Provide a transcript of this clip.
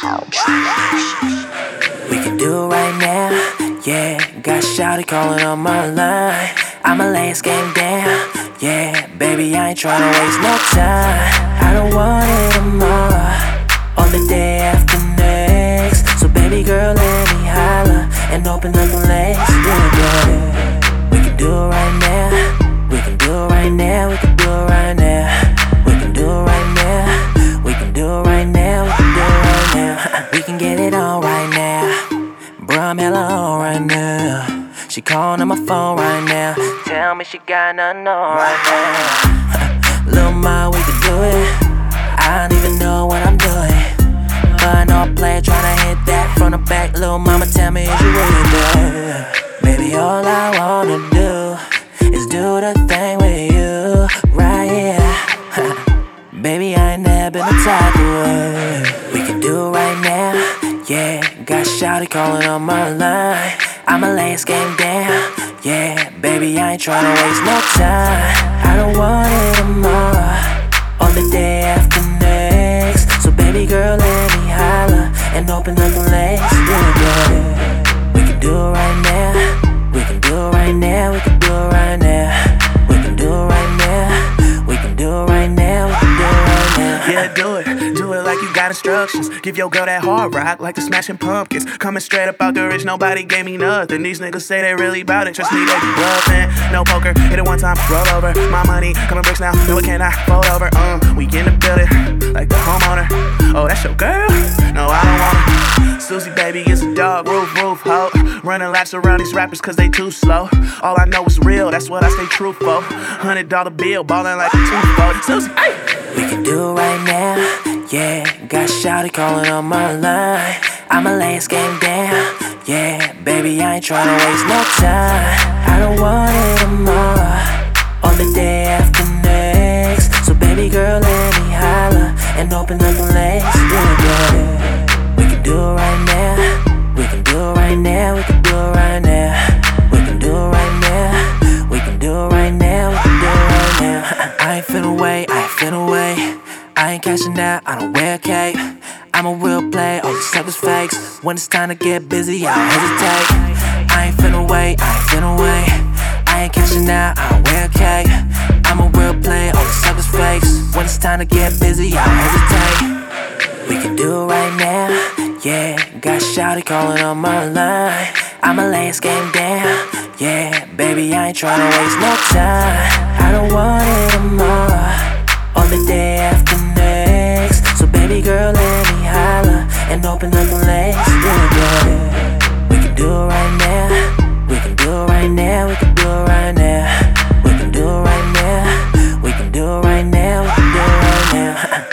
We can do it right now, yeah. Got shawty calling on my line. I'ma lay this game down, yeah. Baby, I ain't tryna waste no time. I don't want it tomorrow or the day after next. So baby girl, let me holler and open up the legs, yeah. We can do it right now. We can do it right now. We can do it right now. We can do it right now. We can do it right now. We can do it right now. We can get it on right now. Bro, I'm hella on right now. She calling on my phone right now. Tell me she got nothing on right now. Lil' ma, we can do it. I don't even know what I'm doing, but I know I play tryna hit that from the back. Lil' mama, tell me is you with it? Baby, all I wanna do is do the thing with you right here. Baby, I ain't never been the type of way. We can do it right now, yeah. Got shawty calling on my line. I'ma lay this game down, yeah. Baby, I ain't tryna waste no time. I don't want it tomorrow or the day after next. So baby girl, let me holler and open up the legs, yeah. We can do it right now. We can do it right now. We can do it right now. We can do it right now. We can do it right now. We can do it right now. Yeah, do it. Do it like you got instructions. Give your girl that hard rock like the Smashing Pumpkins. Coming straight up out the rich, nobody gave me nothing. These niggas say they really bout it. Trust me, they be bluffing. No poker, hit it one time, roll over. My money coming bricks now, no it cannot fold over. We in the building like the homeowner. Oh, that's your girl? No, I don't want her. Susie baby is a dog, roof, ho. Running laps around these rappers cause they too slow. All I know is real, that's what I stay true for. $100 bill, ballin' like a toothball. Susie, hey! We can do it right now, yeah. Got shawty calling on my line. I'ma lay this game down, yeah. Baby, I ain't tryna waste no time. I don't want it tomorrow or the day after next. So baby girl, let me holler and open up the legs, yeah. We can do it right now. We can do it right now. We can do it right now. We can do it right now. We can do it right now. We can do it right now. I ain't finna wait. I ain't finna wait. I ain't cashing out. I don't wear a cape. I'm a real play. All these suckers fakes. When it's time to get busy, I don't hesitate. I ain't finna wait. I ain't finna wait. I ain't cashing out. I don't wear a cape. I'm a real play. All these suckers fakes. When it's time to get busy, I don't hesitate. We can do it right now, yeah. Got shawty calling on my line. I'ma lay this game down, yeah. Baby, I ain't tryna waste no time. I don't want it tomorrow or the day after next. So baby girl, let me holler and open up the legs, yeah. We can do it right now. We can do it right now. We can do it right now. We can do it right now. We can do it right now. We can do it right now.